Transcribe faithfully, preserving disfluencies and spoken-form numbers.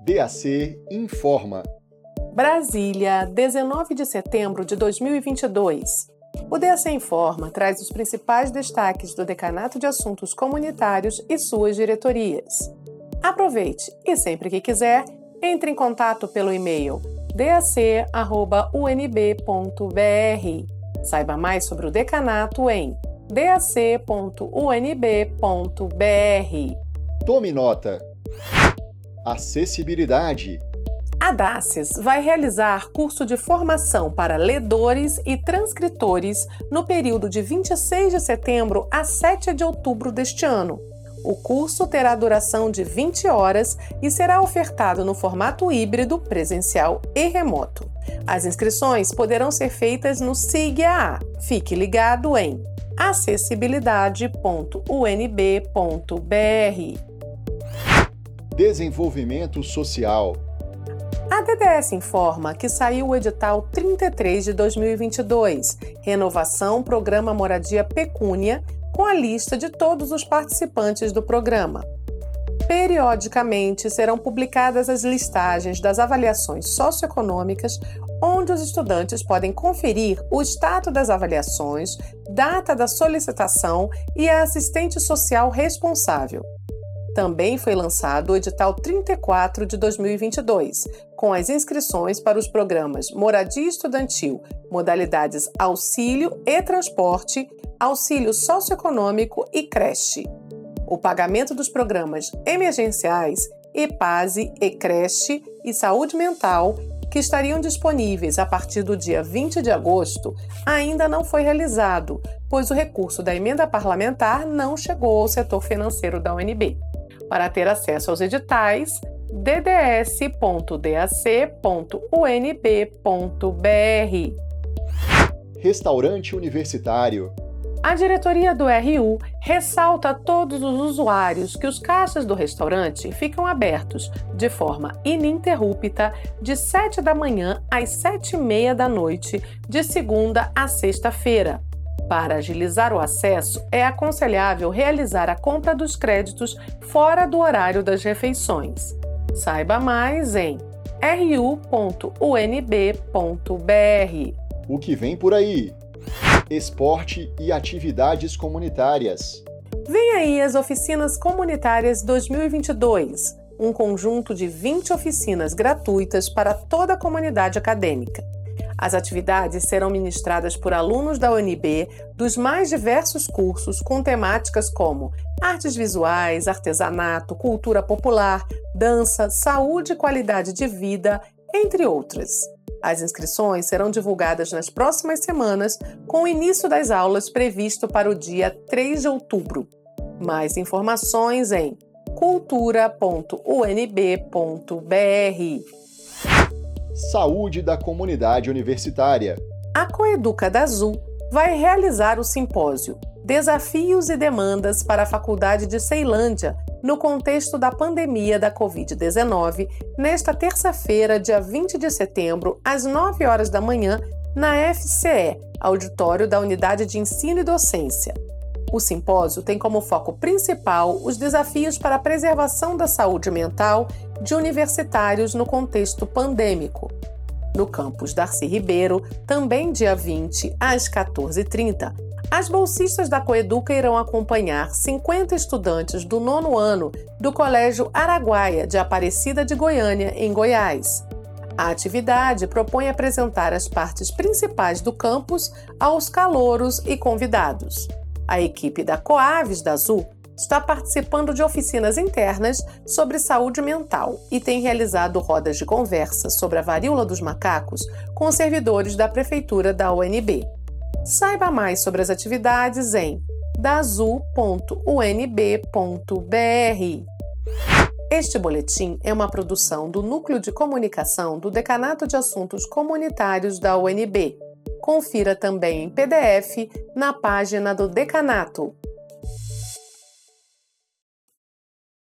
D A C informa. Brasília, dezenove de setembro de dois mil e vinte e dois. O D A C Informa traz os principais destaques do Decanato de Assuntos Comunitários e suas diretorias. Aproveite e, sempre que quiser, entre em contato pelo e-mail d a c arroba u n b ponto b r. Saiba mais sobre o decanato em d a c ponto u n b ponto b r. Tome nota. Acessibilidade. A DACES vai realizar curso de formação para ledores e transcritores no período de vinte e seis de setembro a sete de outubro deste ano. O curso terá duração de vinte horas e será ofertado no formato híbrido, presencial e remoto. As inscrições poderão ser feitas no SIG-A A. Fique ligado em acessibilidade ponto u n b ponto b r. Desenvolvimento social. A D D S informa que saiu o edital trinta e três de dois mil e vinte e dois, Renovação Programa Moradia Pecúnia, com a lista de todos os participantes do programa. Periodicamente serão publicadas as listagens das avaliações socioeconômicas, onde os estudantes podem conferir o status das avaliações, data da solicitação e a assistente social responsável. Também foi lançado o edital trinta e quatro de dois mil e vinte e dois, com as inscrições para os programas Moradia Estudantil, modalidades Auxílio e Transporte, Auxílio Socioeconômico e Creche. O pagamento dos programas emergenciais EPASE, ECreche e Saúde Mental, que estariam disponíveis a partir do dia vinte de agosto, ainda não foi realizado, pois o recurso da emenda parlamentar não chegou ao setor financeiro da U N B. Para ter acesso aos editais, d d s ponto d a c ponto u n b ponto b r. Restaurante Universitário. A diretoria do R U ressalta a todos os usuários que os caixas do restaurante ficam abertos de forma ininterrupta de sete da manhã às sete e meia da noite, de segunda a sexta-feira. Para agilizar o acesso, é aconselhável realizar a compra dos créditos fora do horário das refeições. Saiba mais em r u ponto u n b ponto b r. O que vem por aí? Esporte e atividades comunitárias. Vem aí as Oficinas Comunitárias dois mil e vinte e dois, um conjunto de vinte oficinas gratuitas para toda a comunidade acadêmica. As atividades serão ministradas por alunos da U N B dos mais diversos cursos com temáticas como artes visuais, artesanato, cultura popular, dança, saúde e qualidade de vida, entre outras. As inscrições serão divulgadas nas próximas semanas, com o início das aulas previsto para o dia três de outubro. Mais informações em cultura ponto u n b ponto b r. Saúde da comunidade universitária. A Coeduca da Azul vai realizar o simpósio Desafios e Demandas para a Faculdade de Ceilândia no contexto da pandemia da covid dezenove, nesta terça-feira, dia vinte de setembro, às nove horas da manhã, na F C E, auditório da Unidade de Ensino e Docência. O simpósio tem como foco principal os desafios para a preservação da saúde mental de universitários no contexto pandêmico. No campus Darcy Ribeiro, também dia vinte, às quatorze e trinta, as bolsistas da Coeduca irão acompanhar cinquenta estudantes do nono ano do Colégio Araguaia de Aparecida de Goiânia, em Goiás. A atividade propõe apresentar as partes principais do campus aos calouros e convidados. A equipe da Coaves da Azul está participando de oficinas internas sobre saúde mental e tem realizado rodas de conversa sobre a varíola dos macacos com servidores da Prefeitura da U N B. Saiba mais sobre as atividades em dazul ponto u n b ponto b r. Este boletim é uma produção do Núcleo de Comunicação do Decanato de Assuntos Comunitários da U N B. Confira também em P D F na página do Decanato.